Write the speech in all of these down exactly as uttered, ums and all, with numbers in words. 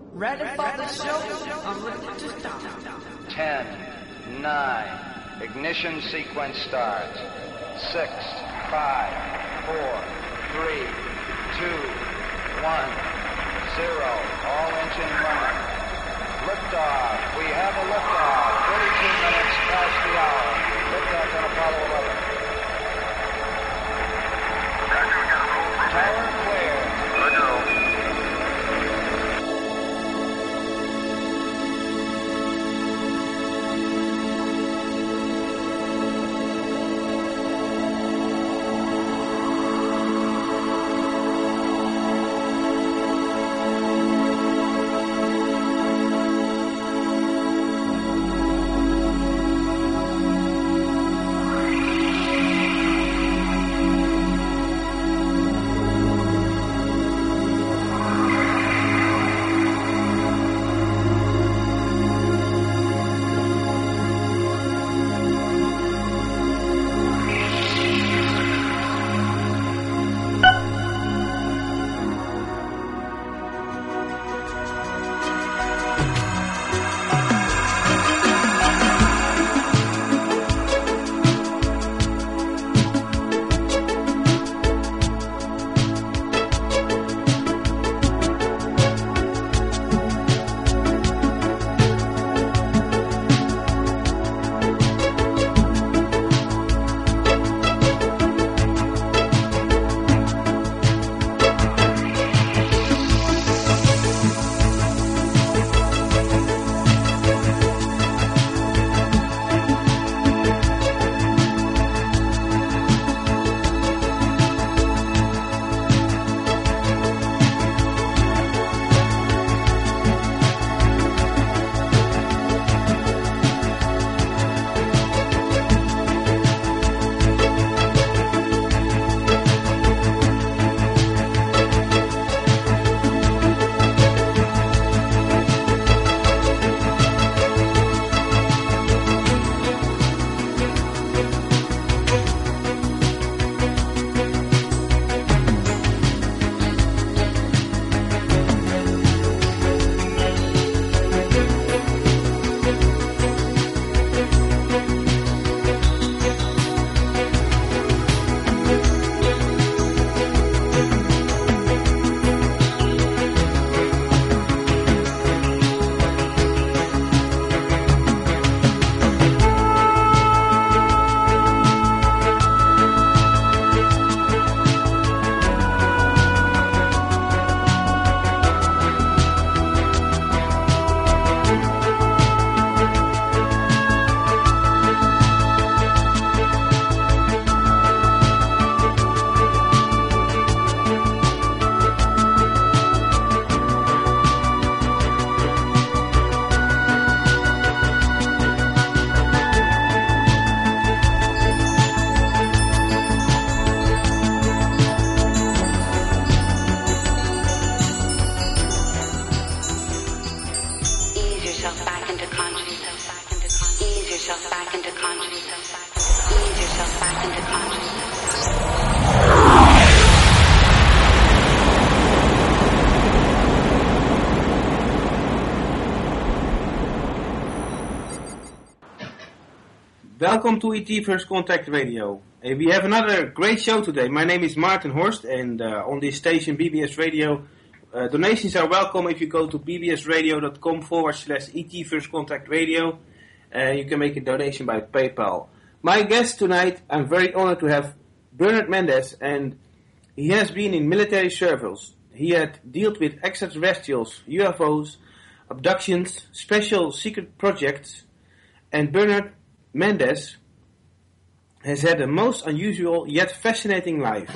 Ready for the show? I'm ready to start. Ten, nine, ignition sequence starts. Six, five, four, three, two, one, zero. All engine running. Liftoff. We have a liftoff. thirty-two minutes past the hour. Liftoff on Apollo eleven. Tower clear. Roger. Welcome to E T First Contact Radio. Uh, we have another great show today. My name is Martin Horst, and uh, on this station, B B S Radio, uh, donations are welcome if you go to bbsradio.com forward slash ET First Contact Radio. Uh, you can make a donation by PayPal. My guest tonight, I'm very honored to have Bernard Mendes, and he has been in military service. He had dealt with extraterrestrials, U F Os, abductions, special secret projects, and Bernard Mendes has had a most unusual yet fascinating life.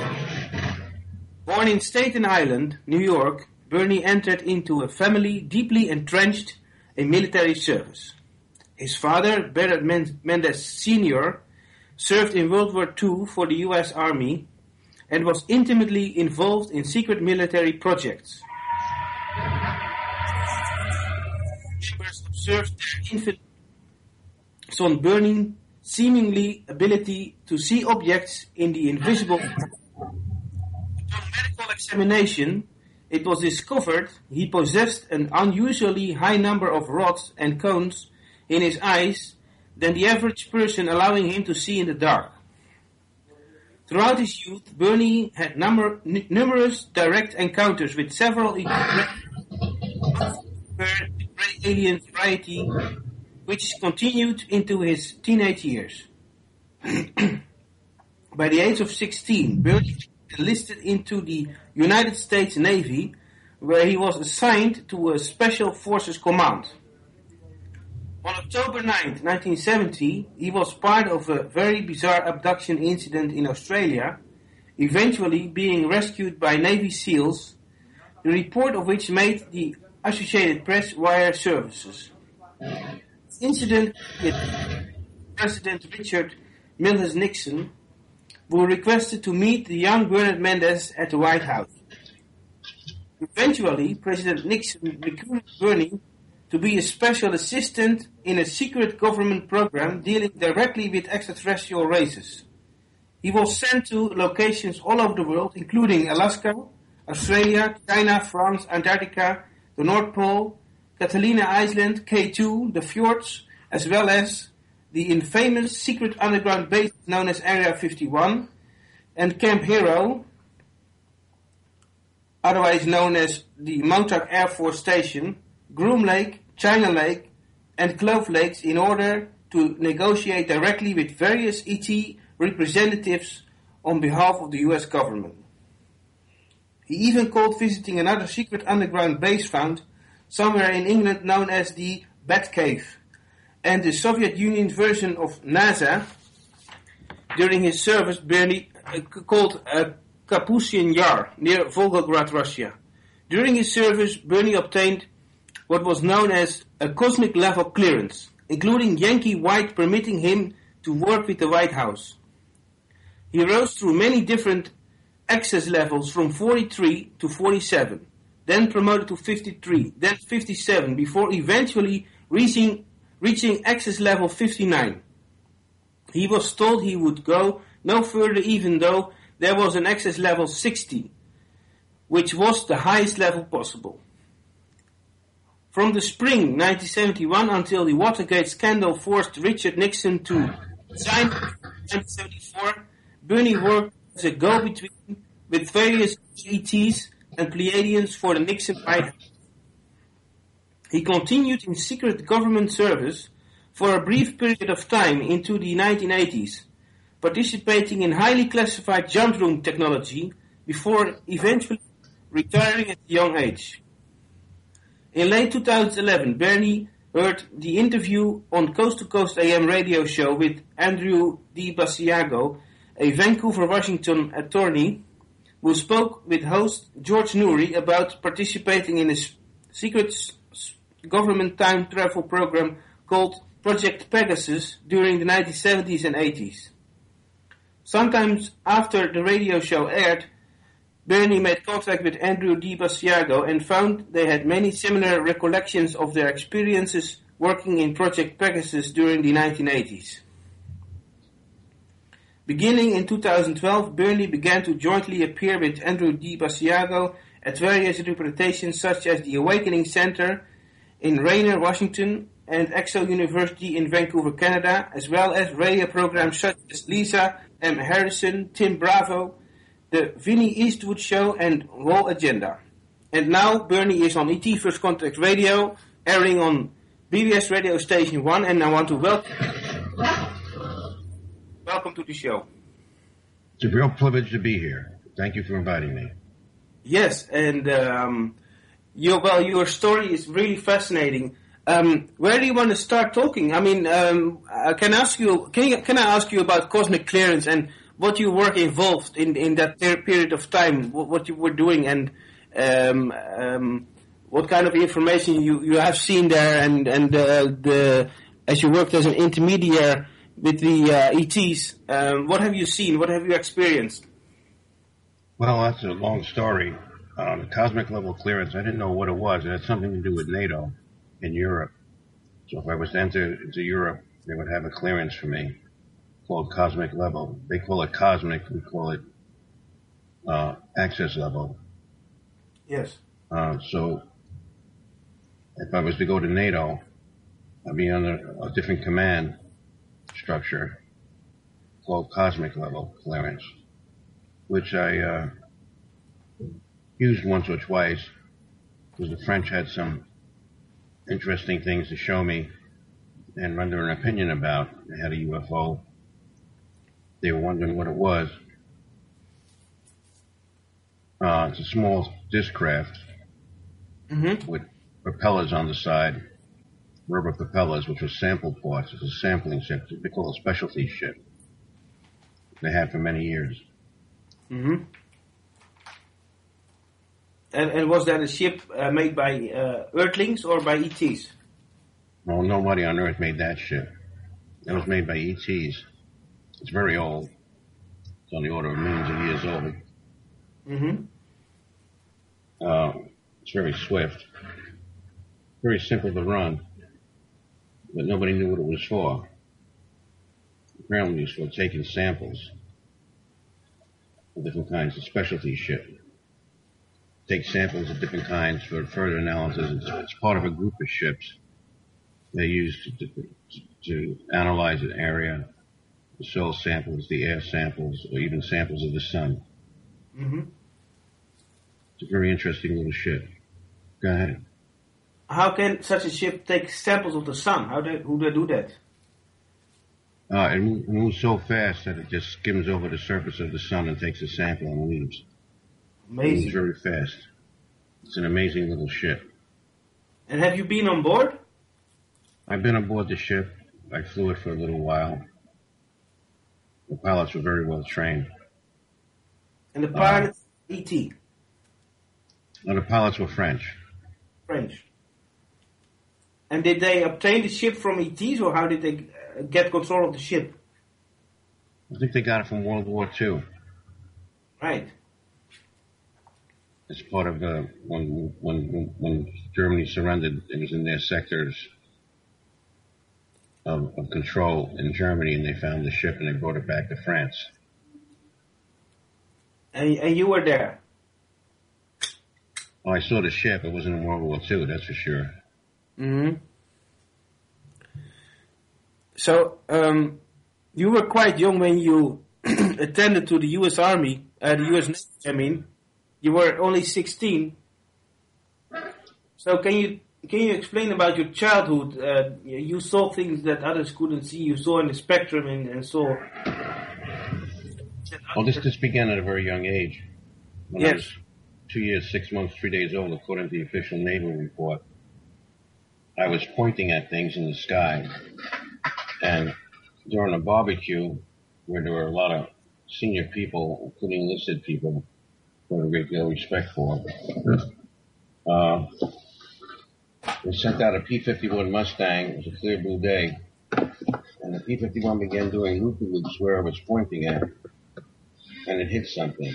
Born in Staten Island, New York, Bernie entered into a family deeply entrenched in military service. His father, Bernard Mendes Senior, served in World War Two for the U S Army and was intimately involved in secret military projects. Neighbors observed their infant son Bernie seemingly ability to see objects in the invisible. Upon medical examination, it was discovered he possessed an unusually high number of rods and cones in his eyes than the average person, allowing him to see in the dark. Throughout his youth, Bernie had number, n- numerous direct encounters with several alien variety, which continued into his teenage years. By the age of sixteen, Bernie enlisted into the United States Navy, where he was assigned to a Special Forces Command. On October ninth, nineteen seventy, he was part of a very bizarre abduction incident in Australia, eventually being rescued by Navy SEALs, the report of which made the Associated Press wire services. This incident with President Richard Milhous Nixon, who requested to meet the young Bernard Mendes at the White House. Eventually, President Nixon recruited Bernie to be a special assistant in a secret government program dealing directly with extraterrestrial races. He was sent to locations all over the world, including Alaska, Australia, China, France, Antarctica, the North Pole, Catalina Island, K two, the fjords, as well as the infamous secret underground base known as Area fifty-one, and Camp Hero, otherwise known as the Montauk Air Force Station, Groom Lake, China Lake, and Clove Lakes, in order to negotiate directly with various E T representatives on behalf of the U S government. He even called visiting another secret underground base found somewhere in England known as the Bat Cave, and the Soviet Union's version of NASA during his service, Bernie, uh, called uh, Kapustin Yar, near Volgograd, Russia. During his service, Bernie obtained what was known as a cosmic level clearance, including Yankee White permitting him to work with the White House. He rose through many different access levels from forty-three to forty-seven, then promoted to fifty-three, then fifty-seven, before eventually reaching, reaching access level fifty-nine. He was told he would go no further, even though there was an access level sixty, which was the highest level possible. From the spring nineteen seventy-one until the Watergate scandal forced Richard Nixon to resign in nineteen seventy-four, Bernie worked as a go-between with various E Ts and Pleiadians for the Nixon White House. He continued in secret government service for a brief period of time into the nineteen eighties, participating in highly classified jump room technology before eventually retiring at a young age. In late two thousand eleven, Bernie heard the interview on Coast to Coast A M radio show with Andrew D. Basiago, a Vancouver, Washington attorney, who spoke with host George Noory about participating in a secret government time travel program called Project Pegasus during the nineteen seventies and eighties. Sometimes after the radio show aired, Bernie made contact with Andrew D. Basiago and found they had many similar recollections of their experiences working in Project Pegasus during the nineteen eighties. Beginning in two thousand twelve, Bernie began to jointly appear with Andrew D. Basiago at various representations such as the Awakening Center in Rainier, Washington, and Exo University in Vancouver, Canada, as well as radio programs such as Lisa M. Harrison, Tim Bravo, The Vinnie Eastwood Show, and Raw Agenda. And now Bernie is on E T First Contact Radio, airing on B B S Radio Station one, and I want to welcome welcome to the show. It's a real privilege to be here. Thank you for inviting me. Yes, and um, your well, your story is really fascinating. Um, where do you want to start talking? I mean, um, I can ask you. Can you, can I ask you about cosmic clearance and what you were involved in in that period of time? What, what you were doing and um, um, what kind of information you, you have seen there, and and uh, the as you worked as an intermediary with the uh, E Ts. Um, what have you seen? What have you experienced? Well, that's a long story. Um, the cosmic level clearance, I didn't know what it was. It had something to do with NATO in Europe. So if I was to enter into Europe, they would have a clearance for me called cosmic level. They call it cosmic, we call it uh, access level. Yes. Uh, so if I was to go to NATO, I'd be under a different command structure called cosmic level clearance, which I uh, used once or twice because the French had some interesting things to show me and render an opinion about. They had a U F O. They were wondering what it was. Uh, it's a small disc craft Mm-hmm. with propellers on the side, rubber propellers, which were sample parts. It's a sampling ship. They call it a specialty ship. They had for many years. Mm-hmm. And, and was that a ship uh, made by uh, Earthlings or by E Ts? Well, nobody on Earth made that ship. It was made by E Ts. It's very old. It's on the order of millions of years old. Mm-hmm. Uh, it's very swift. Very simple to run. But nobody knew what it was for. Apparently it was for taking samples of different kinds of specialty ship. Take samples of different kinds for further analysis. It's, it's part of a group of ships they use to, to, to analyze an area, the soil samples, the air samples, or even samples of the sun. Mm-hmm. It's a very interesting little ship. Go ahead. How can such a ship take samples of the sun? How do who do they do that? Uh, it moves, it moves so fast that it just skims over the surface of the sun and takes a sample and leaves. It Amazing. moves very fast. It's an amazing little ship. And have you been on board? I've been aboard the ship. I flew it for a little while. The pilots were very well trained. And the pilot, uh, E T. No, the pilots were French. French. And did they obtain the ship from E Ts, or how did they uh, get control of the ship? I think they got it from World War Two. Right. It's part of the when when when Germany surrendered. It was in their sectors of, of control in Germany, and they found the ship and they brought it back to France. And, and you were there. Oh, I saw the ship. It wasn't in World War Two, that's for sure. Mm-hmm. So, um, you were quite young when you attended to the U S Army, uh, the U S Navy, I mean. You were only sixteen. So can you can you explain about your childhood? Uh, you saw things that others couldn't see. You saw in the spectrum and, and saw... Well, this, this began at a very young age. When yes. I was two years, six months, three days old, according to the official naval report. I was pointing at things in the sky, and during a barbecue where there were a lot of senior people, including enlisted people, who I had a great deal of respect for, uh, we sent out a P fifty-one Mustang. It was a clear blue day, and the P fifty-one began doing loop-de-loops where I was pointing at, and it hit something.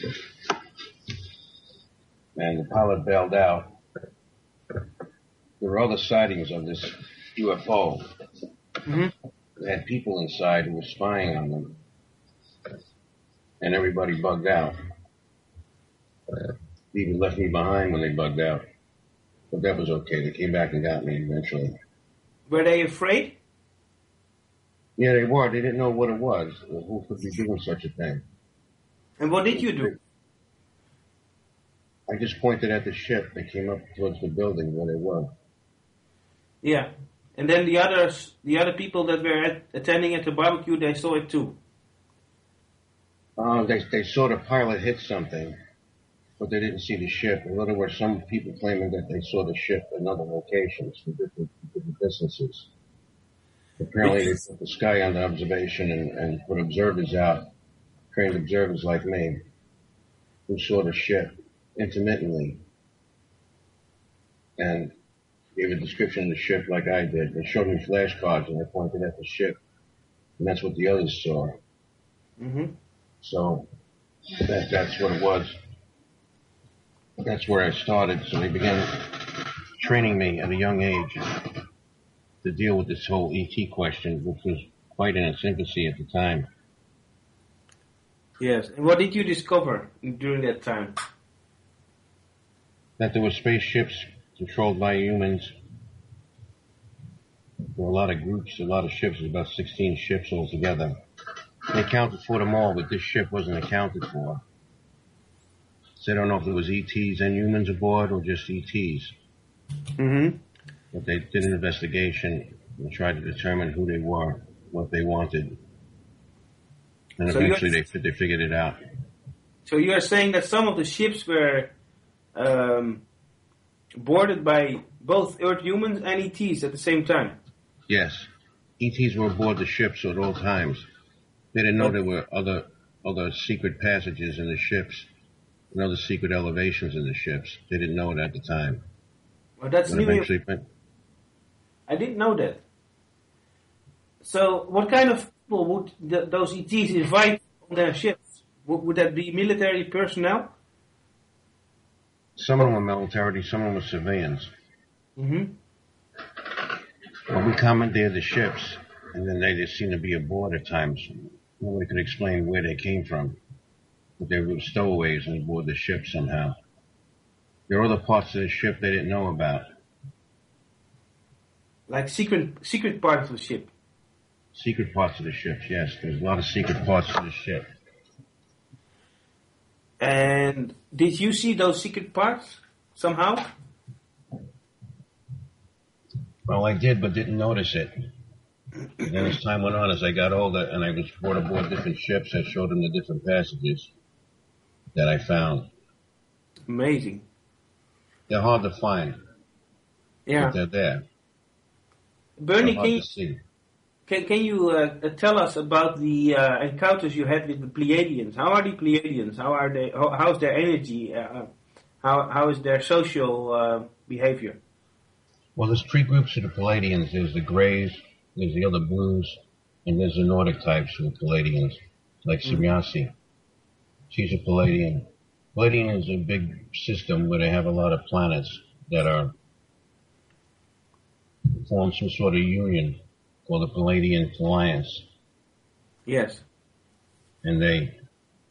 And the pilot bailed out. There were other sightings of this U F O. Mm-hmm. They had people inside who were spying on them. And everybody bugged out. They even left me behind when they bugged out. But that was okay. They came back and got me eventually. Were they afraid? Yeah, they were. They didn't know what it was. Who could be doing such a thing? And what did you do? I just pointed at the ship. They came up towards the building where they were. Yeah. And then the others, the other people that were at, attending at the barbecue, they saw it too. Uh, they, they saw the pilot hit something, but they didn't see the ship. In other words, some people claiming that they saw the ship in other locations, in different, different distances. Apparently, they put the sky under observation and, and put observers out, trained observers like me, who saw the ship intermittently and gave a description of the ship like I did. They showed me flashcards and I pointed at the ship, and that's what the others saw. Mm-hmm. So that, that's what it was. That's where I started. So they began training me at a young age to deal with this whole E T question, which was quite in its infancy at the time. Yes. And what did you discover during that time? That there were spaceships controlled by humans. There were a lot of groups, a lot of ships, about sixteen ships altogether. They accounted for them all, but this ship wasn't accounted for. So they don't know if there was E Ts and humans aboard or just E Ts. Mm-hmm. But they did an investigation and tried to determine who they were, what they wanted. And So eventually you're- they, they figured it out. So you are saying that some of the ships were um, boarded by both Earth humans and E Ts at the same time? Yes. E Ts were aboard the ships at all times. They didn't know there were other other secret passages in the ships and other secret elevations in the ships. They didn't know it at the time. Well, that's But new. eventually, but I didn't know that. So what kind of people would th- those E Ts invite on their ships? Would, would that be military personnel? some of them were military, some of them were civilians. Mm-hmm. Well, we commandeered the ships, and then they just seemed to be aboard at times. Nobody could explain where they came from, but they were stowaways on board the ship somehow. There were other parts of the ship they didn't know about. Like secret secret parts of the ship. Secret parts of the ships, yes. There's a lot of secret parts to the ship. And did you see those secret parts somehow? Well, I did, but didn't notice it. And then as time went on, as I got older and I was brought aboard different ships, I showed them the different passages that I found. Amazing. They're hard to find, Yeah. but they're there. Bernie, They're hard can you, to see. can, can you uh, tell us about the uh, encounters you had with the Pleiadians? How are the Pleiadians? How are they? How, how's their energy? Uh, how how is their social uh, behavior? Well, there's three groups of the Palladians. There's the Greys, there's the other Blues, and there's the Nordic types of the Palladians, like Simyasi. She's a Palladian. Palladian is a big system where they have a lot of planets that are form some sort of union called the Palladian Alliance, Yes. and they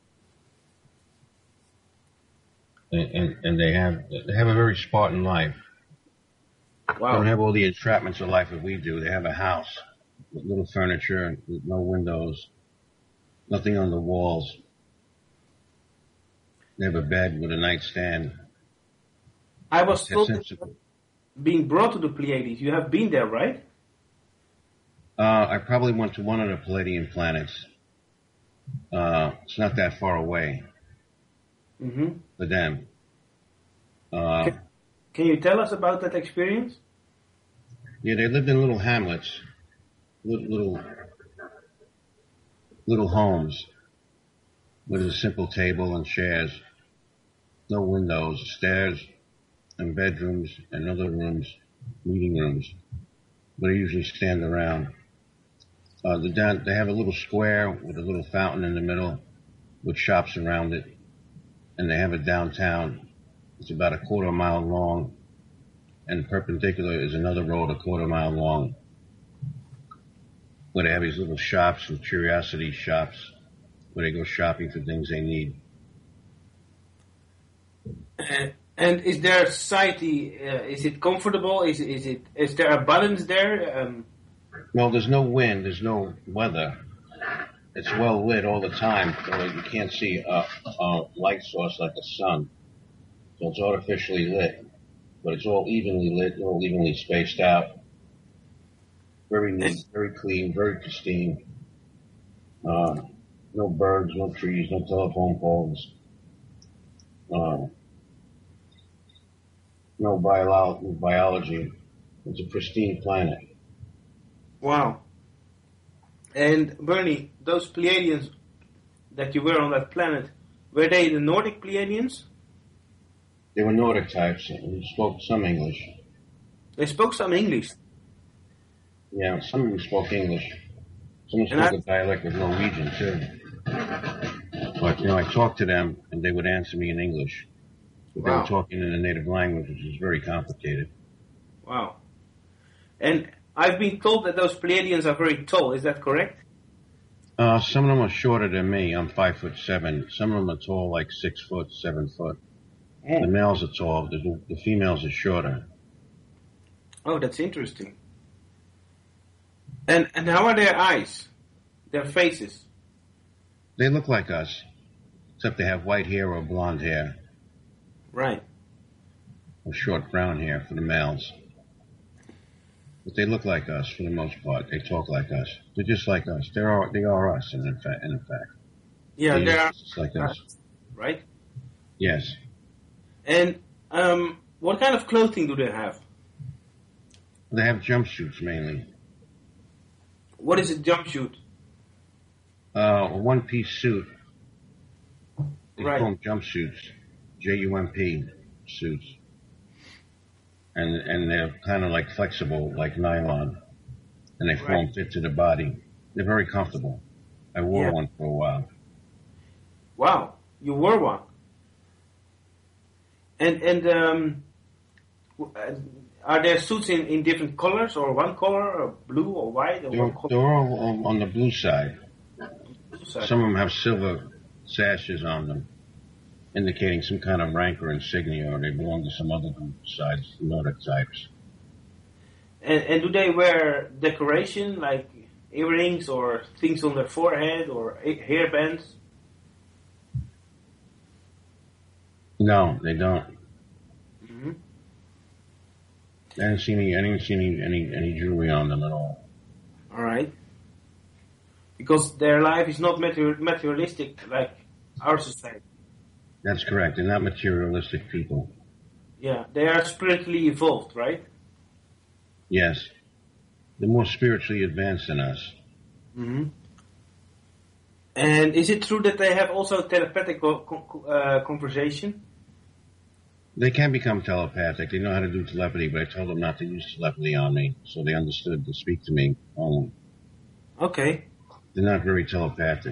and, and, and they have they have a very Spartan life. They Wow. don't have all the entrapments of life that we do. They have a house with little furniture, with no windows, nothing on the walls. They have a bed with a nightstand. I was They're told that sensible. being brought to the Pleiades. You have been there, right? Uh, I probably went to one of the Palladian planets. Uh, it's not that far away Mm-hmm. for them. Uh, Can, can you tell us about that experience? yeah, they lived in little hamlets, little, little, little homes with a simple table and chairs, no windows, stairs, and bedrooms and other rooms, meeting rooms. But they usually stand around. Uh, the down, they have a little square with a little fountain in the middle with shops around it. And they have a downtown. It's about a quarter mile long. And perpendicular is another road a quarter mile long. Where they have these little shops and curiosity shops where they go shopping for things they need. Uh, and is their society? Uh, is it comfortable? Is is it? Is there a balance there? Um, Well, there's no wind, there's no weather. It's well lit all the time, so you can't see a, a light source like the sun. So it's artificially lit, but it's all evenly lit, all evenly spaced out. Very neat, very clean, very pristine. Uh, no birds, no trees, no telephone poles. Uh, no bio- biology. It's a pristine planet. wow. And Bernie, those Pleiadians that you were on that planet, were they the Nordic Pleiadians? They were Nordic types and spoke some English. They spoke some English. Yeah, some of them spoke English. Some And spoke I- a dialect of Norwegian too. But you know, I talked to them and they would answer me in English. But they Wow. were talking in a native language, which is very complicated. Wow. And I've been told that those Pleiadians are very tall. Is that correct? Uh, some of them are shorter than me. I'm five foot seven. Some of them are tall, like six foot, seven foot. Oh. The males are tall, the, the females are shorter. Oh, that's interesting. And and how are their eyes? Their faces? They look like us, except they have white hair or blonde hair. Right. Or short brown hair for the males. But they look like us for the most part. They talk like us. They're just like us. They are they are us in fact. In fact. Yeah, they they are just like us. Right. Yes. And um, what kind of clothing do they have? They have jumpsuits mainly. What is a jumpsuit? Uh, a one-piece suit. They Right. call them jumpsuits. J U M P suits. And and they're kind of like flexible, like nylon. And they Right. form fit to the body. They're very comfortable. I wore Yeah. one for a while. Wow, you wore one. And and um, w- uh, are there suits in, in different colors, or one color, or blue or white, or They're, one color? they're all on- on the blue side. Sorry. Some of them have silver sashes on them, indicating some kind of rank or insignia, or they belong to some other group besides Nordic types. And and do they wear decoration like earrings or things on their forehead or a- hair bands? No, they don't. Mm-hmm. I didn't see any. I didn't see any any, any jewelry on them at all. All right. Because their life is not mater- materialistic like our society. That's correct. They're not materialistic people. Yeah, they are spiritually evolved, right? Yes, they're more spiritually advanced than us. Mm-hmm. And is it true that they have also telepathic co- co- uh, conversation? They can become telepathic. They know how to do telepathy, but I told them not to use telepathy on me, so they understood to speak to me only. Okay. They're not very telepathic.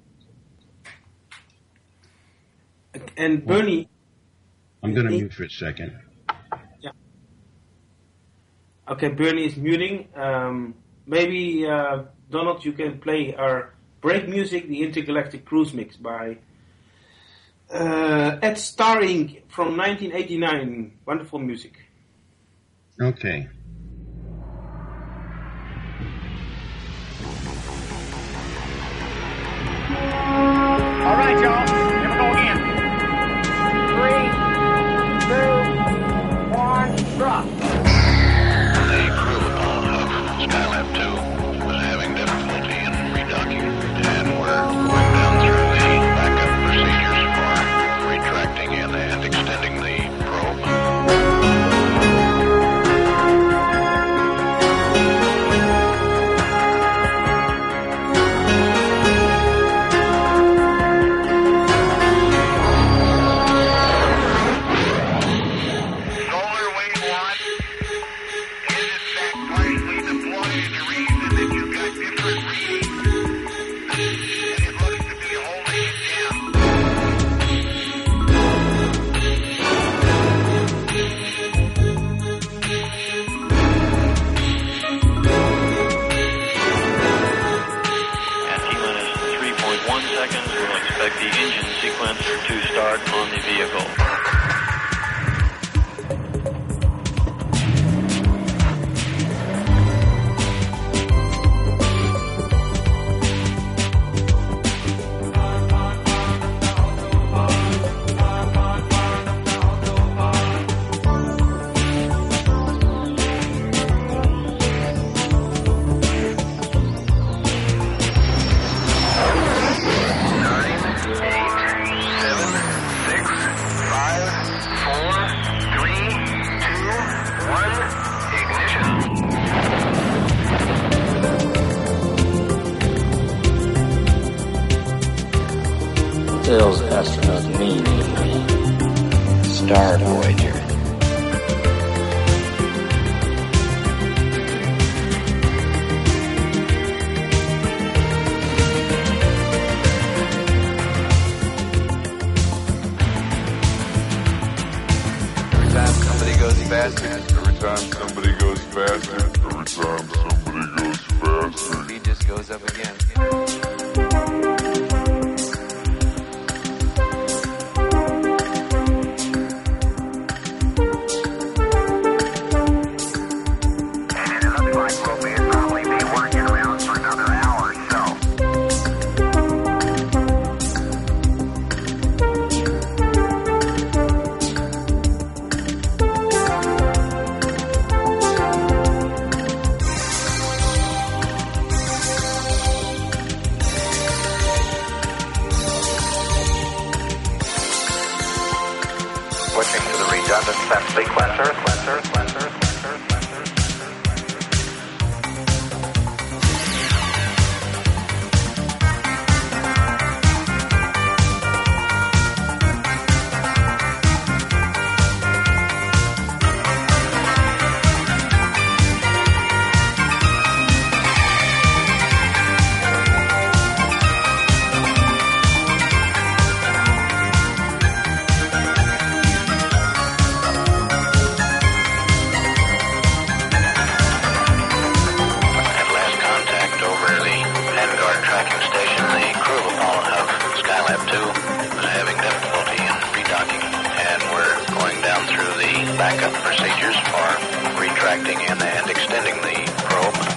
And Bernie, I'm going to He- mute for a second. okay, Bernie is muting. Um, maybe uh, Donald, you can play our break music, the Intergalactic Cruise Mix by uh, Ed Starring from nineteen eighty-nine. Wonderful music. Okay. All right, y'all. Here we go again. Three, two, one, drop. The crew of Skylab two was having difficulty in redocking, and we're going down through the backup procedures for retracting in and extending the probe. Solar Wave one is in fact partially deployed. The reason that you've got different readings, and it looks to be holding it down. At T-minus three point one seconds, we'll expect the engine sequence to start on the vehicle. Seven, six, five, four, three, two, one, ignition. What the hell's astronaut mean anyway? Star Voyager. Every time somebody goes faster, every time somebody goes faster, every time somebody goes faster, speed just goes up again. Earth, Earth, Earth, Earth, Earth, Earth, Earth, Earth, Earth. Backup procedures for retracting in and extending the probe.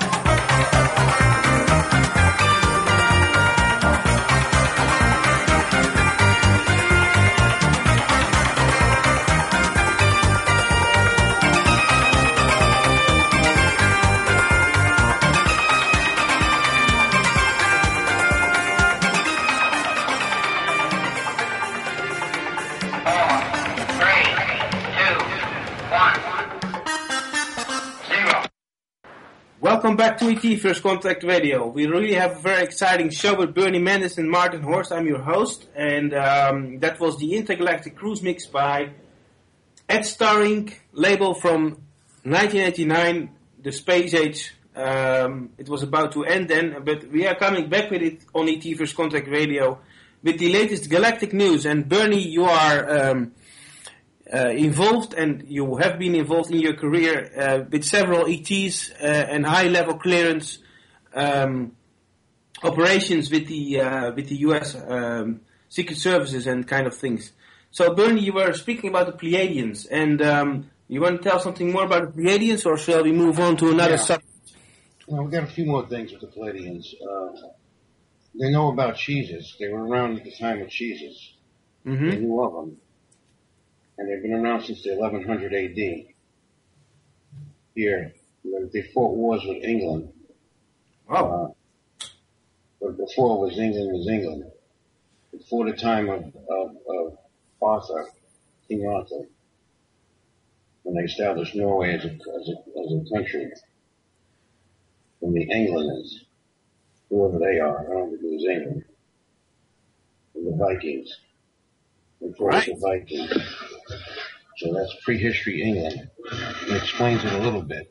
Welcome back to E T First Contact Radio. We really have a very exciting show with Bernie Mendes and Martin Horst. I'm your host, and um, that was the Intergalactic Cruise Mix by Ed Starring, label from nineteen eighty-nine, the Space Age. Um, it was about to end then, but we are coming back with it on E T First Contact Radio with the latest galactic news. And Bernie, you are um, uh, involved, and you have been involved in your career uh, with several E Ts uh, and high-level clearance um, operations with the uh, with the U S um, Secret Services and kind of things. So, Bernie, you were speaking about the Pleiadians, and um, you want to tell something more about the Pleiadians, or shall we move on to another Yeah. subject? Well, we got a few more things with the Pleiadians. Uh, they know about cheeses. They were around at the time of cheeses. Mm-hmm. They knew of them. And they've been around since the eleven hundred A D. Here, they fought wars with England. Oh. Uh, but before it was England was England. Before the time of, of, of Arthur, King Arthur, when they established Norway as a, as a, as a country. From the Englanders, whoever they are, I don't think it was England. And the Vikings. They fought Right. the Vikings. So that's prehistory England. It explains it a little bit.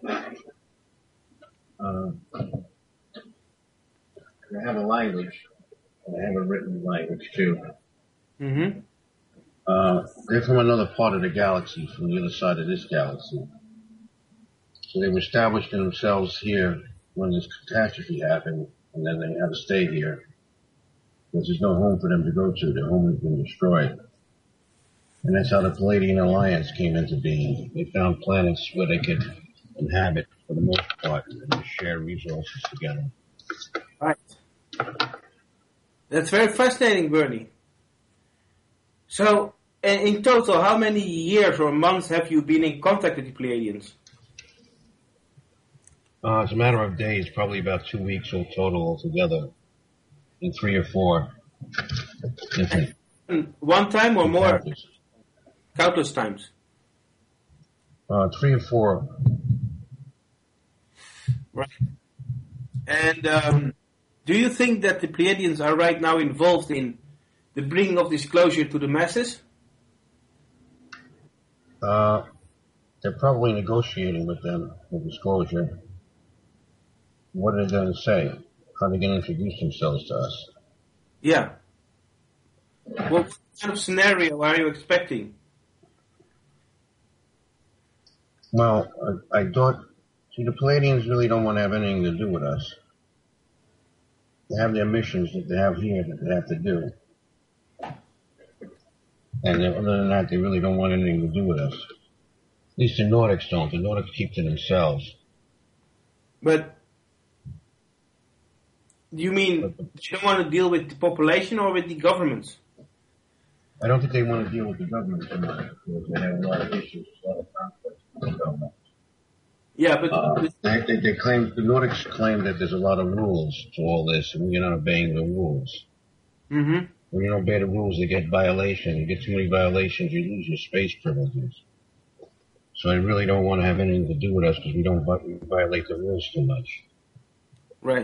Uh, I have a language, and I have a written language too. Mm-hmm. Uh, they're from another part of the galaxy, from the other side of this galaxy. So they were established in themselves here when this catastrophe happened, and then they had to stay here. Because there's no home for them to go to. Their home has been destroyed. And that's how the Palladian Alliance came into being. They found planets where they could inhabit, for the most part, and share resources together. Right. That's very fascinating, Bernie. So, in in total, how many years or months have you been in contact with the Pleiadians? Uh, it's a matter of days, probably about two weeks all total altogether, in three or four different One time or more? encounters. Countless times. Uh, three or four. Right. And um, do you think that the Pleiadians are right now involved in the bringing of disclosure to the masses? Uh, they're probably negotiating with them for disclosure. What are they going to say? How are they going to introduce themselves to us? Yeah. What kind of scenario are you expecting? Well, I, I thought, see, the Palladians really don't want to have anything to do with us. They have their missions that they have here that they have to do. And then, other than that, they really don't want anything to do with us. At least the Nordics don't. The Nordics keep to themselves. But you mean you don't want to deal with the population or with the governments? I don't think they want to deal with the government so much because they have a lot of issues, a lot of conflicts with the government. Yeah, but Uh, they, they, they claim, the Nordics claim that there's a lot of rules to all this and we're not obeying the rules. mm-hmm. When you don't obey the rules, you get violations. You get too many violations, you lose your space privileges. So they really don't want to have anything to do with us because we don't vi- violate the rules too much. Right.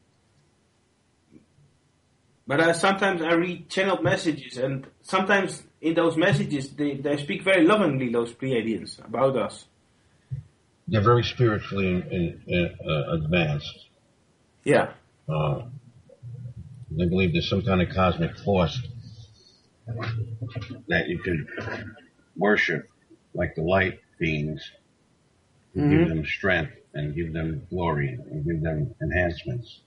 But uh, sometimes I read channeled messages, and sometimes in those messages they, they speak very lovingly, those Pleiadians, about us. They're very spiritually in, in, in, uh, advanced. Yeah. Uh, they believe there's some kind of cosmic force that you can worship, like the light beings, and Mm-hmm. give them strength and give them glory and give them enhancements.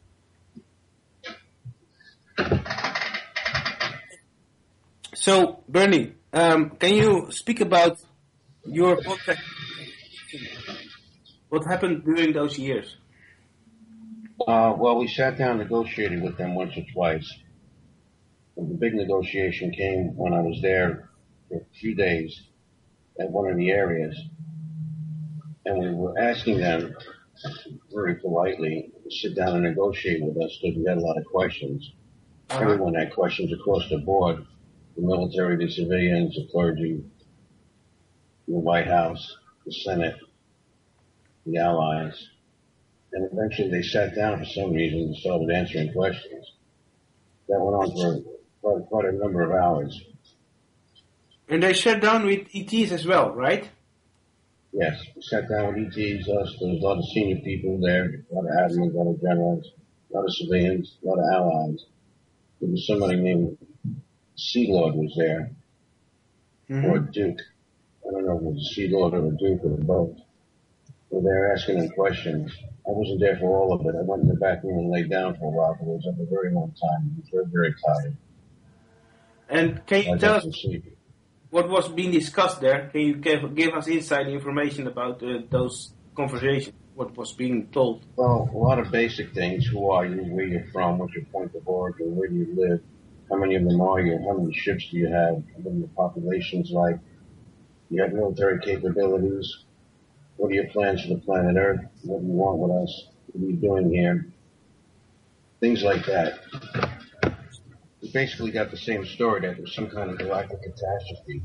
So, Bernie, um, can you speak about your contact? What happened during those years? Uh, well, we sat down negotiating with them once or twice. And the big negotiation came when I was there for a few days at one of the areas. And we were asking them very politely to sit down and negotiate with us because we had a lot of questions. Uh-huh. Everyone had questions across the board. The military, the civilians, the clergy, the White House, the Senate, the allies. And eventually they sat down for some reason and started answering questions. That went on for quite, quite a number of hours. And they sat down with E Ts as well, right? Yes, we sat down with E Ts, us, there was a lot of senior people there, a lot of admirals, a lot of generals, a lot of civilians, a lot of allies. There was somebody named Sea Lord was there, Mm-hmm. or Duke. I don't know if it was a Sea Lord or a Duke or both. They were asking them questions. I wasn't there for all of it. I went in the back room and laid down for a while, but it was up a very long time. I was very, very tired. And can you I tell got us some sleep. what was being discussed there? Can you give, give us inside information about uh, those conversations? What was being told? Well, a lot of basic things. Who are you? Where you're from? What's your point of origin? Where do you live? How many of them are you? How many ships do you have? What are your populations like? You have military capabilities. What are your plans for the planet Earth? What do you want with us? What are you doing here? Things like that. We basically got the same story that there's some kind of galactic catastrophe.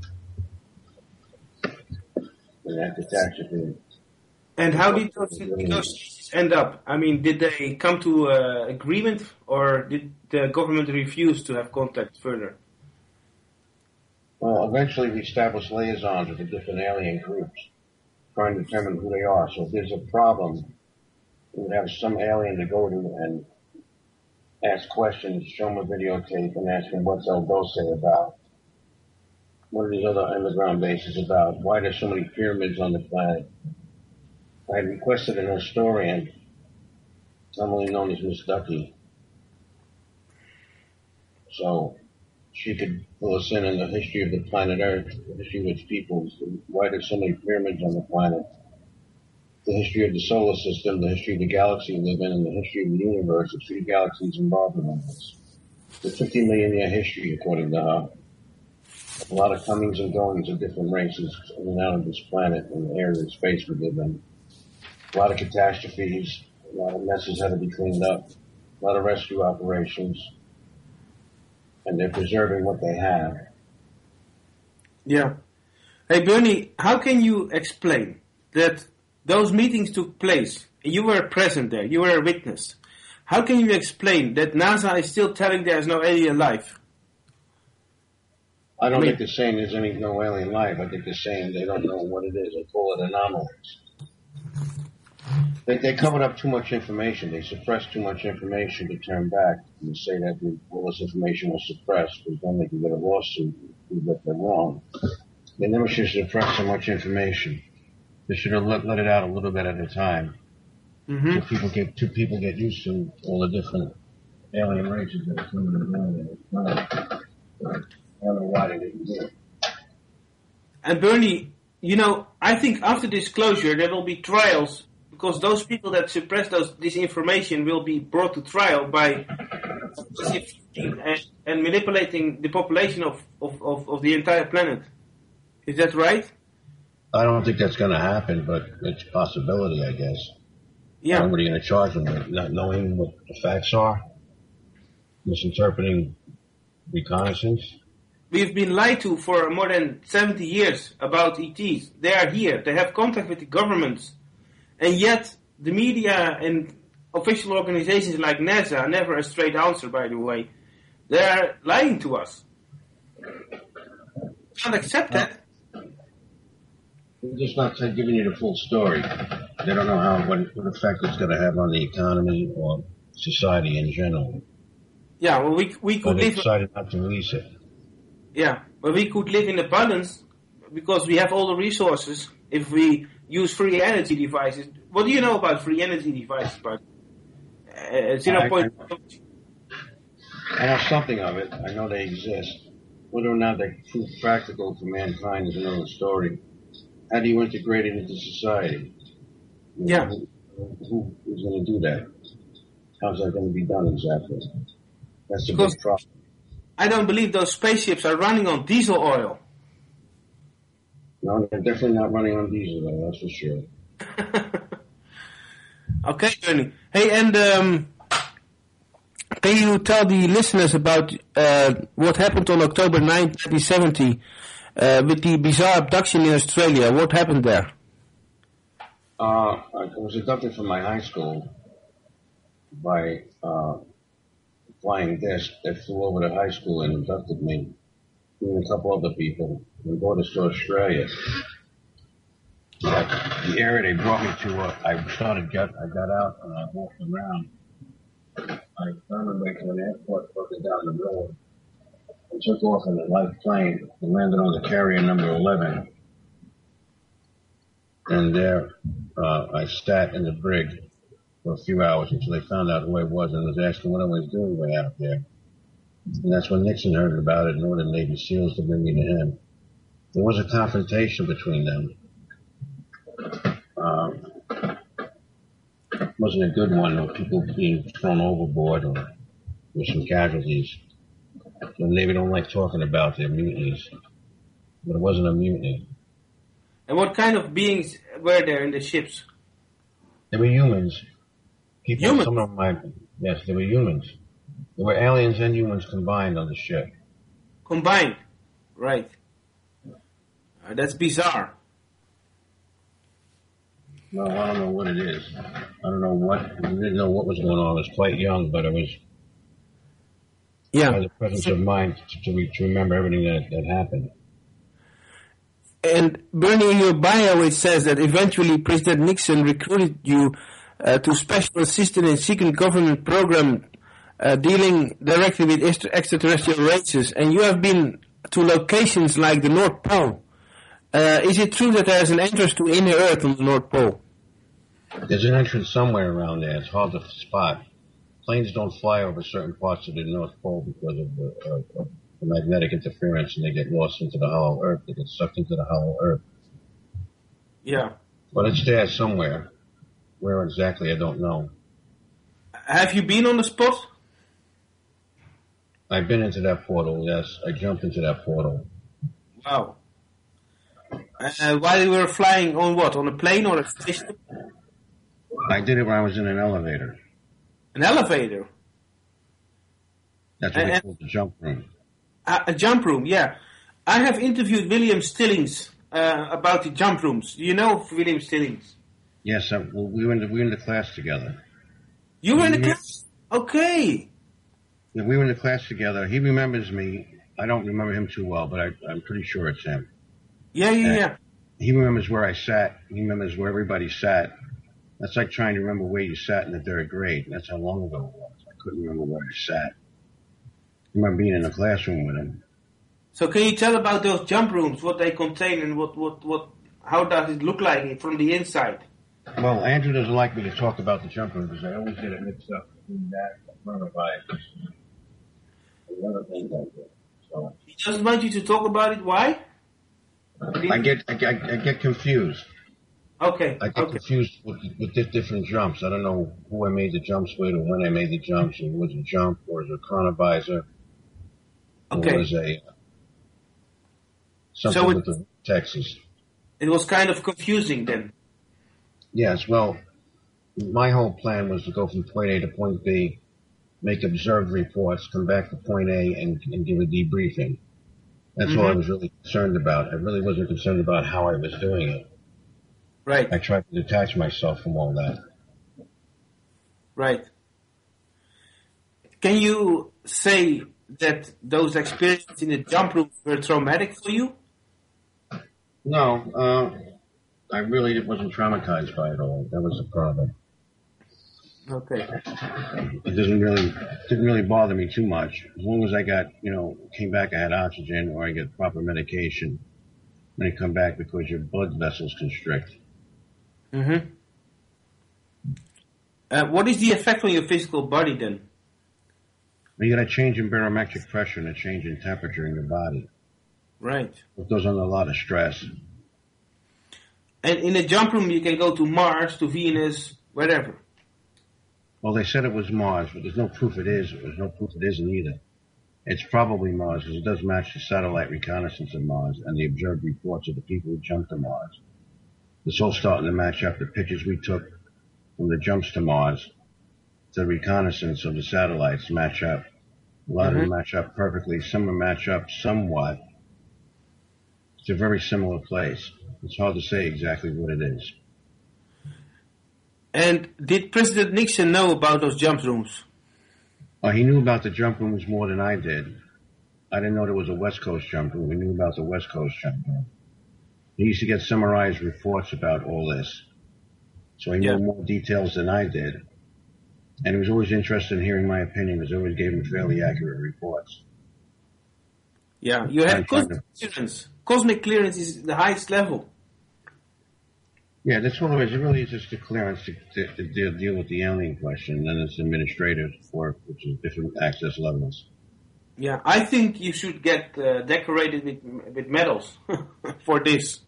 And that catastrophe. And how did those negotiations end up? I mean, did they come to uh, agreement, or did the government refuse to have contact further? Well, eventually we established liaisons with the different alien groups, trying to determine who they are. So if there's a problem, we would have some alien to go to and ask questions, show them a videotape, and ask them what's El Dulce about. What are these other underground bases about? Why there's so many pyramids on the planet? I had requested an historian, commonly known as Miss Ducky, so she could fill us in on the history of the planet Earth, the history of its peoples, why there's so many pyramids on the planet, the history of the solar system, the history of the galaxy we live in, and the history of the universe, the three galaxies involved in this. The fifty million year history, according to her. A lot of comings and goings of different races in and out of this planet and the area of space we live in. A lot of catastrophes, a lot of messes had to be cleaned up, a lot of rescue operations, and they're preserving what they have. Yeah. Hey, Bernie, how can you explain that those meetings took place? You were present there. You were a witness. How can you explain that NASA is still telling there's no alien life? I don't I mean, think they're saying there's any no alien life. I think they're saying they don't know what it is. They call it anomalies. They, they covered up too much information. They suppressed too much information to turn back and say that the, all this information was suppressed because then they could get a lawsuit if they're wrong. They never should suppress so much information. They should have let, let it out a little bit at a time. Mm-hmm. So people get two people get used to all the different alien races that are coming around. I don't know why they didn't do it. And Bernie, you know, I think after disclosure there will be trials, because those people that suppress those this information will be brought to trial by and, and manipulating the population of, of, of, of the entire planet. Is that right? I don't think that's going to happen, but it's a possibility, I guess. Yeah. Somebody going to charge them with not knowing what the facts are, misinterpreting reconnaissance. we've been lied to for more than seventy years about E Ts. They are here. They have contact with the governments. And yet, the media and official organizations like NASA, never a straight answer, by the way, they are lying to us. We can't accept that. They're just not giving you the full story. They don't know how what, what effect it's going to have on the economy or society in general. Yeah, well, we we could but they live. decided not to release it. Yeah, but we could live in abundance because we have all the resources if we use free energy devices. What do you know about free energy devices, Bart? Uh, zero point. I, I know something of it. I know they exist. Whether or not they prove practical for mankind is another story. How do you integrate it into society? Yeah. Who, who is going to do that? How's that going to be done exactly? That's the Because big problem. I don't believe those spaceships are running on diesel oil. No, they're definitely not running on diesel, though, that's for sure. Okay, Bernie. Hey, and um, can you tell the listeners about uh, what happened on October ninth, nineteen seventy uh, with the bizarre abduction in Australia? What happened there? Uh, I was abducted from my high school by uh, flying disc that flew over the high school and abducted me, and a couple other people, and brought us to Australia. But the area they brought me to, uh, I started, got, I got out and I walked around. I found my way to an airport further down the road and took off in a light plane and landed on the carrier number eleven. And there, uh, I sat in the brig for a few hours until they found out who I was and was asking what I was doing way out there. And that's when Nixon heard about it and ordered Navy SEALs to bring me to him. There was a confrontation between them. Um, it wasn't a good one, or people being thrown overboard, or there were some casualties. The Navy don't like talking about their mutinies, but it wasn't a mutiny. And what kind of beings were there in the ships? They were humans. People, Humans? some of them might, yes, they were humans. There were aliens and humans combined on the ship. Combined, right. Uh, that's bizarre. No, I don't know what it is. I don't know what, I didn't know what was going on. I was quite young, but it was, Yeah. I had the presence of mind to, to, re, to remember everything that, that happened. And Bernie, in your bio, it says that eventually President Nixon recruited you uh, to special assistant in secret government program uh, dealing directly with extra- extraterrestrial races, and you have been to locations like the North Pole. Uh, is it true that there is an entrance to inner Earth on the North Pole? There's an entrance somewhere around there. It's hard to spot. Planes don't fly over certain parts of the North Pole because of the, uh, of the magnetic interference, and they get lost into the hollow Earth. They get sucked into the hollow Earth. Yeah. But it's there somewhere. Where exactly, I don't know. Have you been on the spot? I've been into that portal, yes. I jumped into that portal. Wow. Uh, while you were flying on what? On a plane or a spaceship? I did it when I was in an elevator. An elevator? That's what And- they call the jump room. A, a jump room, yeah. I have interviewed William Stillings uh, about the jump rooms. Do you know William Stillings? Yes, I, well, we were in the, we were in the class together. You were in the Yeah. class? Okay. Yeah, we were in the class together. He remembers me. I don't remember him too well, but I, I'm pretty sure it's him. Yeah, yeah, Yeah. yeah. He remembers where I sat. He remembers where everybody sat. That's like trying to remember where you sat in the third grade. That's how long ago it was. I couldn't remember where I sat. I remember being in the classroom with him. So can you tell about those jump rooms, what they contain and what, what, what, how does it look like from the inside? Well, Andrew doesn't like me to talk about the jump room because I always get it mixed up between that and coronavirus and other things like that. So He doesn't want you to talk about it. Why? I get I get, I get confused. Okay, I get okay. confused with, with the different jumps. I don't know who I made the jumps with or when I made the jumps. Or was it a jump or was it a chronovisor? Okay. Or was a something So it- with the Texas? It was kind of confusing then. Yes. Well, my whole plan was to go from point A to point B, make observed reports, come back to point A, and, and give a debriefing. That's Mm-hmm. all I was really concerned about. I really wasn't concerned about how I was doing it. Right. I tried to detach myself from all that. Right. Can you say that those experiences in the jump room were traumatic for you? No, uh, I really wasn't traumatized by it all. That was the problem. Okay. It doesn't really didn't really bother me too much. As long as I got, you know, came back, I had oxygen or I get proper medication. Then you come back because your blood vessels constrict. Mm-hmm. Uh, what is the effect on your physical body then? You got a change in barometric pressure and a change in temperature in your body. Right. It goes under a lot of stress. And in a jump room, you can go to Mars, to Venus, wherever. Well, they said it was Mars, but there's no proof it is. There's no proof it isn't either. It's probably Mars because it does match the satellite reconnaissance of Mars and the observed reports of the people who jumped to Mars. It's all starting to match up. The pictures we took from the jumps to Mars, the reconnaissance of the satellites match up. A lot Mm-hmm. of them match up perfectly. Some of them match up somewhat. It's a very similar place. It's hard to say exactly what it is. And did President Nixon know about those jump rooms? Uh, he knew about the jump rooms more than I did. I didn't know there was a West Coast jump room. We knew about the West Coast jump room. He used to get summarized reports about all this. So he Yeah. knew more details than I did. And he was always interested in hearing my opinion because I always gave him fairly accurate reports. Yeah, you I'm have trying cosmic clearance. Cosmic clearance is the highest level. Yeah, that's all it is. It really is just a clearance to, to, to deal, deal with the alien question. And then it's administrative work, which is different access levels. Yeah, I think you should get uh, decorated with, with medals for this.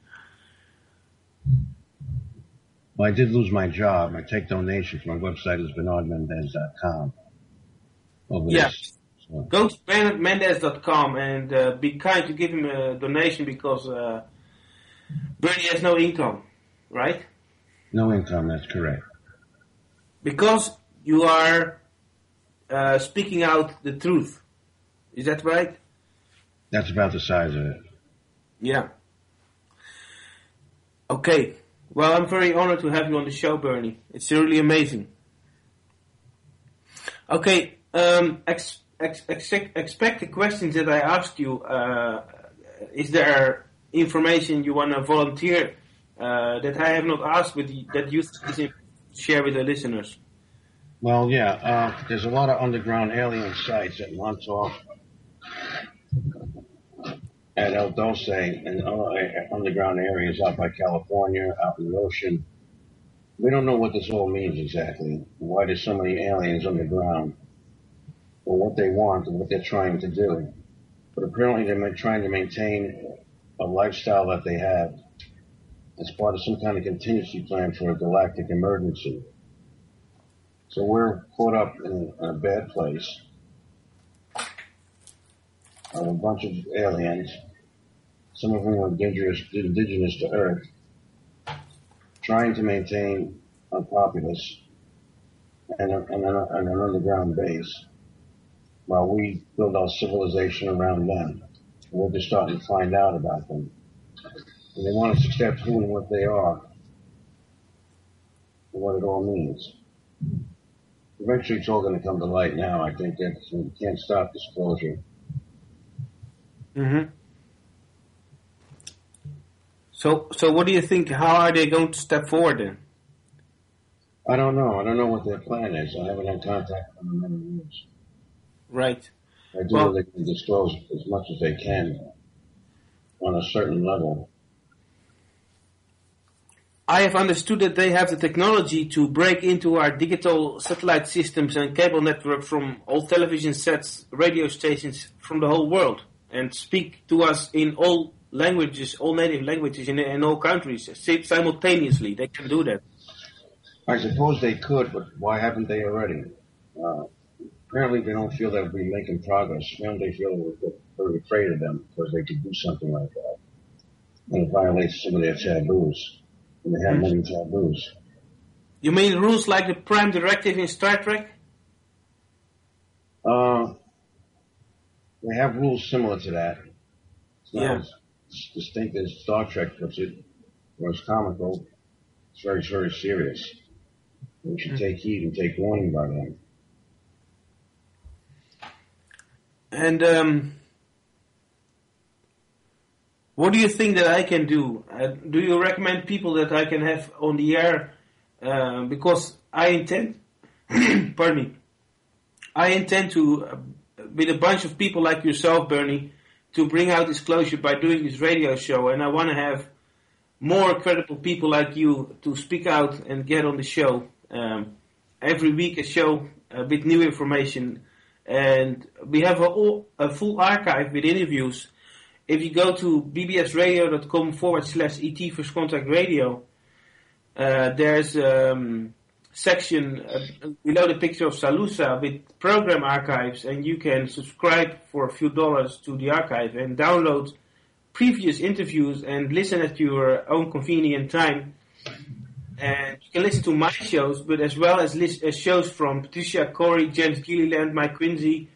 Well, I did lose my job. I take donations. My website is bernard mendez dot com. Over Yeah. this. So, Go to bernard mendez dot com and uh, be kind to give him a donation because uh, Bernie has no income, right? no income, that's correct. Because you are uh, speaking out the truth. Is that right? That's about the size of it. Yeah. Okay. Well, I'm very honored to have you on the show, Bernie. It's really amazing. Okay. Um, ex- ex- ex- expect the questions that I asked you. Uh, is there information you want to volunteer uh, that I have not asked, but that you share with the listeners? Well, yeah, uh, there's a lot of underground alien sites at Montauk, at El Dulce, and other underground areas out by California, out in the ocean. We don't know what this all means exactly, why there's so many aliens underground, or what they want and what they're trying to do. But apparently they're trying to maintain a lifestyle that they have as part of some kind of contingency plan for a galactic emergency. So we're caught up in a bad place. Uh, a bunch of aliens, some of whom are indigenous, indigenous to Earth, trying to maintain a populace and, a, and, a, and an underground base while we build our civilization around them. And we're just starting to find out about them. And they want us to accept who and what they are and what it all means. Eventually it's all going to come to light now. I think that we can't stop disclosure. Mm-hmm. So, so what do you think? How are they going to step forward then? I don't know. I don't know what their plan is. I haven't had contact with them in many years. Right. I do Well- know they can disclose as much as they can on a certain level. I have understood that they have the technology to break into our digital satellite systems and cable network from all television sets, radio stations from the whole world, and speak to us in all languages, all native languages in, in all countries simultaneously. They can do that. I suppose they could, but why haven't they already? Uh, apparently they don't feel that we're making progress. Apparently they feel that we're afraid of them because they could do something like that. And it violates some of their taboos. And they have many taboos. You mean rules like the Prime Directive in Star Trek? Uh, they have rules similar to that. It's not Yeah. as distinct as Star Trek puts it, where it's comical. It's very, very serious. We should take heed and take warning by them. And um, what do you think that I can do? Uh, do you recommend people that I can have on the air? Uh, because I intend, pardon me, I intend to, uh, with a bunch of people like yourself, Bernie, to bring out disclosure by doing this radio show, and I want to have more credible people like you to speak out and get on the show. Um, every week a show uh, with new information, and we have a, all, a full archive with interviews. If you go to bbsradio.com forward slash ET First Contact Radio, uh, there's a um, section uh, below the picture of Salusa with program archives, and you can subscribe for a few dollars to the archive and download previous interviews and listen at your own convenient time. And you can listen to my shows, but as well as, list, as shows from Patricia Corey, James Gilliland, Mike Quincy,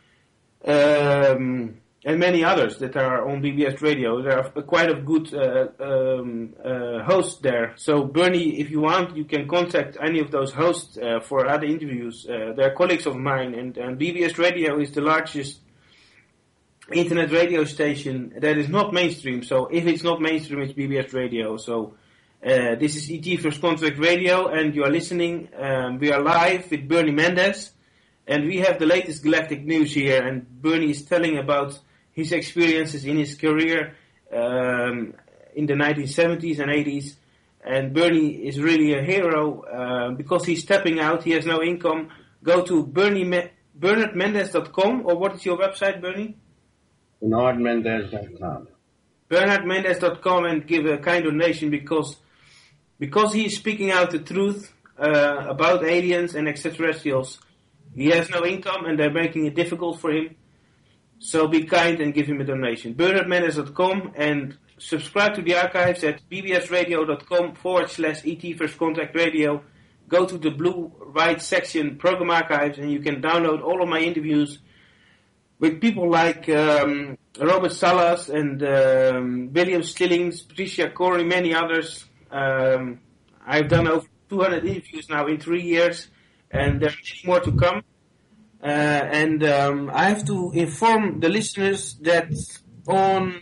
um, and many others that are on B B S Radio. There are quite a good uh, um, uh, hosts there. So, Bernie, if you want, you can contact any of those hosts uh, for other interviews. Uh, they're colleagues of mine, and, and B B S Radio is the largest internet radio station that is not mainstream. So, if it's not mainstream, it's B B S Radio. So, Uh, this is E T First Contact Radio, and you are listening. Um, we are live with Bernie Mendez, and we have the latest galactic news here. And Bernie is telling about his experiences in his career um, in the nineteen seventies and eighties. And Bernie is really a hero uh, because he's stepping out. He has no income. Go to Bernie Me- Bernard Mendez dot com, or what is your website, Bernie? Bernard Mendez dot com. Bernard Mendez dot com, and give a kind donation because. Because he is speaking out the truth uh, about aliens and extraterrestrials, he has no income and they're making it difficult for him. So be kind and give him a donation. Bernard Mendez dot com, and subscribe to the archives at bbsradio.com forward slash ET First Contact Radio. Go to the blue right section, Program Archives, and you can download all of my interviews with people like um, Robert Salas and um, William Stillings, Patricia Corey, many others. Um, I've done over two hundred interviews now in three years, and there's more to come. Uh, and um, I have to inform the listeners that on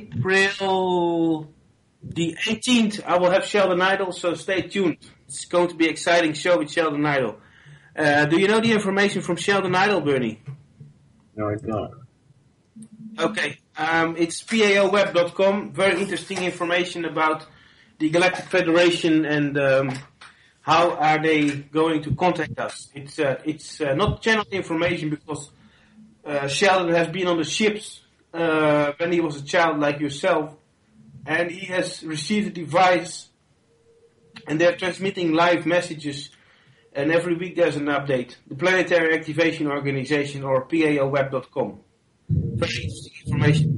April the eighteenth, I will have Sheldon Idle, so stay tuned. It's going to be an exciting show with Sheldon Idle. Uh, do you know the information from Sheldon Idle, Bernie? No, I don't. Okay, um, it's P A O web dot com. Very interesting information about the Galactic Federation and um, how are they going to contact us. It's uh, it's uh, not channeled information because uh, Sheldon has been on the ships uh, when he was a child like yourself, and he has received a device, and they're transmitting live messages, and every week there's an update. The Planetary Activation Organization, or P A O web dot com. Very interesting information.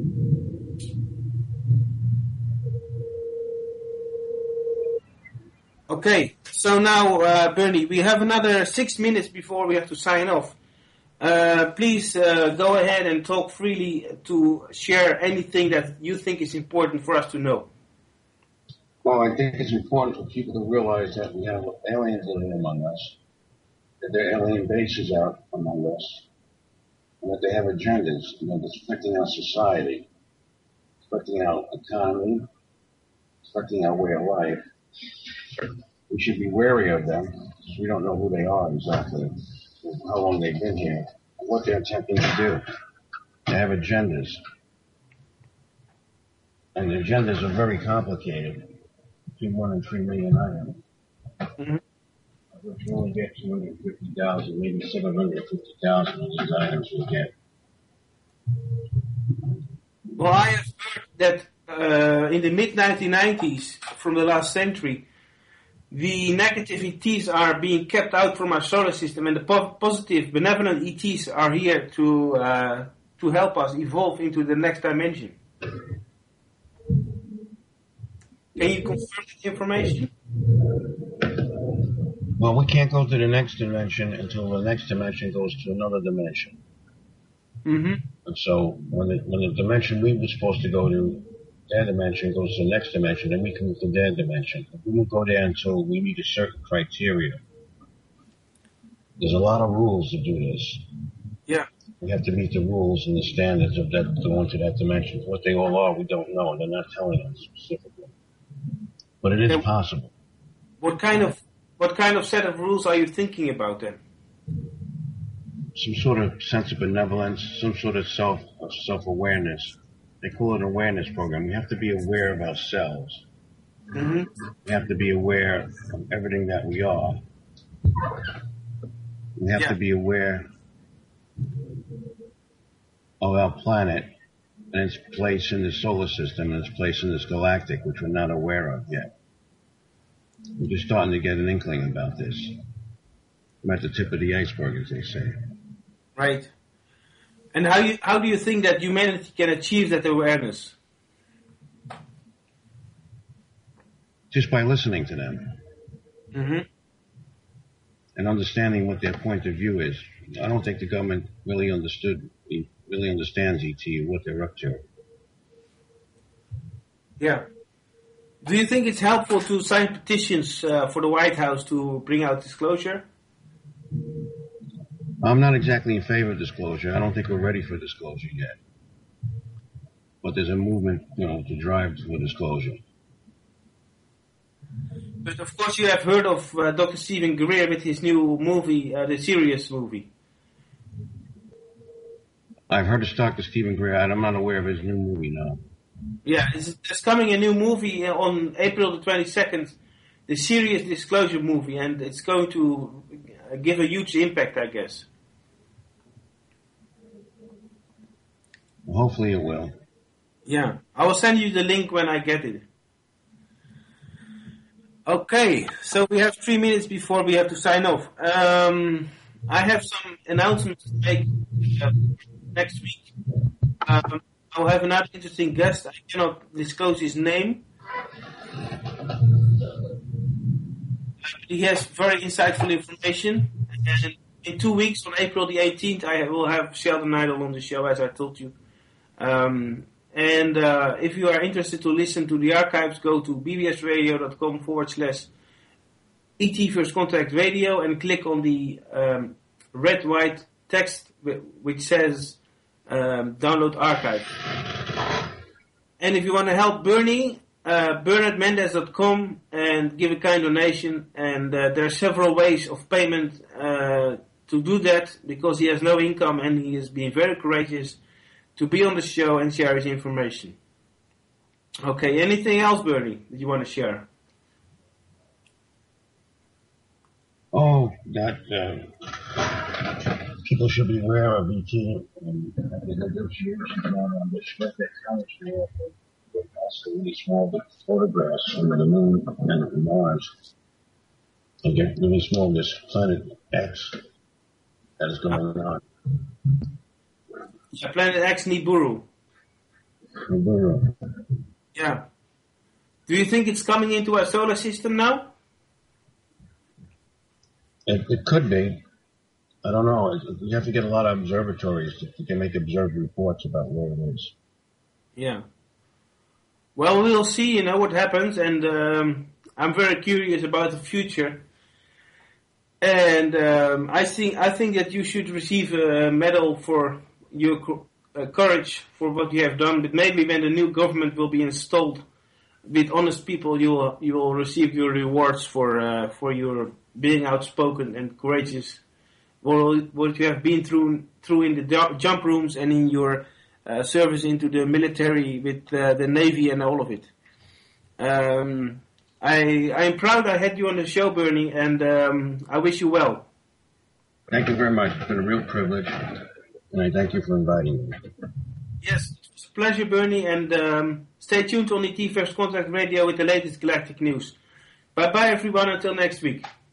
Okay, so now, uh, Bernie, we have another six minutes before we have to sign off. Uh, please uh, go ahead and talk freely to share anything that you think is important for us to know. Well, I think it's important for people to realize that we have aliens living among us, that there are alien bases out among us, and that they have agendas, and that it's affecting our society, affecting our economy, affecting our way of life. We should be wary of them because we don't know who they are exactly, how long they've been here, and what they're attempting to do. They have agendas. And the agendas are very complicated, between one and three million items. Mm-hmm. Which you only get two hundred fifty thousand, maybe seven hundred fifty thousand of these items we get. Well, I have heard that uh, in the mid nineteen nineties, from the last century, the negative E Ts are being kept out from our solar system, and the po- positive, benevolent E Ts are here to uh, to help us evolve into the next dimension. Can you confirm that information? Well, we can't go to the next dimension until the next dimension goes to another dimension. Mm-hmm. And so when the, when the dimension we were supposed to go to, their dimension goes to the next dimension, then we can move to their dimension. We won't go there until we meet a certain criteria. There's a lot of rules to do this. Yeah. We have to meet the rules and the standards of that going to that dimension. What they all are, we don't know. They're not telling us specifically. But it is and possible. What kind of what kind of set of rules are you thinking about then? Some sort of sense of benevolence, some sort of self of self-awareness. They call it an awareness program. We have to be aware of ourselves. Mm-hmm. We have to be aware of everything that we are. We have yeah. to be aware of our planet and its place in the solar system and its place in this galactic, which we're not aware of yet. We're just starting to get an inkling about this. We're at the tip of the iceberg, as they say. Right. And how you how do you think that humanity can achieve that awareness? Just by listening to them. Mm-hmm. And understanding what their point of view is. I don't think the government really understood, really understands E T, what they're up to. Yeah. Do you think it's helpful to sign petitions uh, for the White House to bring out disclosure? I'm not exactly in favor of disclosure. I don't think we're ready for disclosure yet. But there's a movement, you know, to drive for disclosure. But of course you have heard of uh, Doctor Stephen Greer with his new movie, uh, the Sirius movie. I've heard of Doctor Stephen Greer, and I'm not aware of his new movie now. Yeah, there's coming a new movie on April the twenty-second, the Sirius Disclosure movie, and it's going to give a huge impact, I guess. Well, hopefully it will. Yeah, I will send you the link when I get it. Okay, so we have three minutes before we have to sign off. Um, I have some announcements to make uh, next week. Um, I'll have another interesting guest. I cannot disclose his name. He has very insightful information. And in two weeks, on April the eighteenth, I will have Sheldon Idle on the show, as I told you. Um, and uh, if you are interested to listen to the archives, go to bbsradio.com forward slash ET First Contact Radio and click on the um, red-white text which says um, download archive. And if you want to help Bernie, uh, bernard mendez dot com and give a kind donation. And uh, there are several ways of payment uh, to do that because he has no income and he is being very courageous to be on the show and share his information. Okay, anything else, Bernie, that you want to share? Oh, that uh, people should be aware of E T and the negotiations going on this with the country. They also really small photographs from the moon and from Mars. And get really small this planet X that is going on. Yeah, Planet X Nibiru. Nibiru. Yeah. Do you think it's coming into our solar system now? It, it could be. I don't know. It, you have to get a lot of observatories to, to make observed reports about where it is. Yeah. Well, we'll see, you know, what happens, and um, I'm very curious about the future. And um, I think I think that you should receive a medal for your co- uh, courage for what you have done. But maybe when the new government will be installed with honest people, you will you will receive your rewards for uh, for your being outspoken and courageous. What what you have been through through in the do- jump rooms and in your uh, service into the military with uh, the Navy and all of it. Um, I I am proud I had you on the show, Bernie, and um, I wish you well. Thank you very much. It's been a real privilege, and I thank you for inviting me. Yes, it was a pleasure, Bernie, and um, stay tuned on E T First Contact Radio with the latest galactic news. Bye-bye, everyone, until next week.